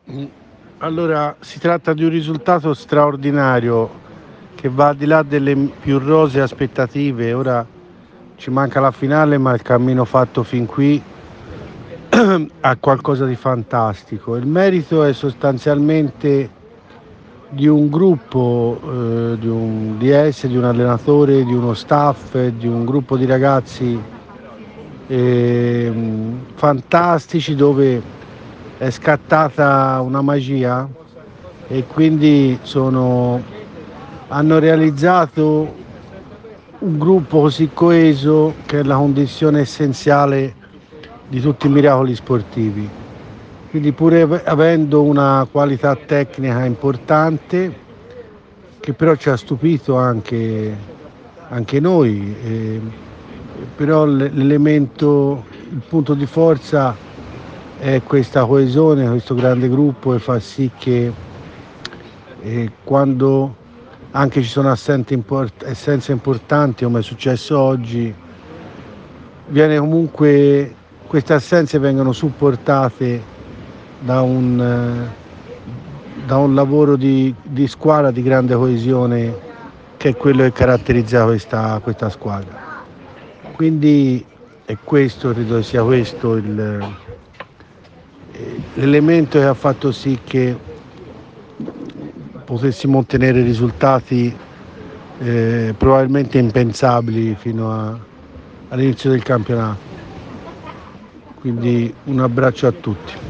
Mm. Allora, si tratta di un risultato straordinario che va al di là delle più rosee aspettative. Ora ci manca la finale, ma il cammino fatto fin qui ha qualcosa di fantastico. Il merito è sostanzialmente di un gruppo, di un DS, di un allenatore, di uno staff, di un gruppo di ragazzi fantastici, dove è scattata una magia e quindi hanno realizzato un gruppo così coeso, che è la condizione essenziale di tutti i miracoli sportivi. Quindi, pur avendo una qualità tecnica importante, che però ci ha stupito anche noi, però il punto di forza è questa coesione, questo grande gruppo, e fa sì che quando anche ci sono assenze importanti, come è successo oggi, queste assenze vengono supportate da un lavoro di squadra, di grande coesione, che è quello che caratterizza questa squadra. Quindi credo che sia questo l'elemento che ha fatto sì che potessimo ottenere risultati probabilmente impensabili all'inizio del campionato. Quindi un abbraccio a tutti.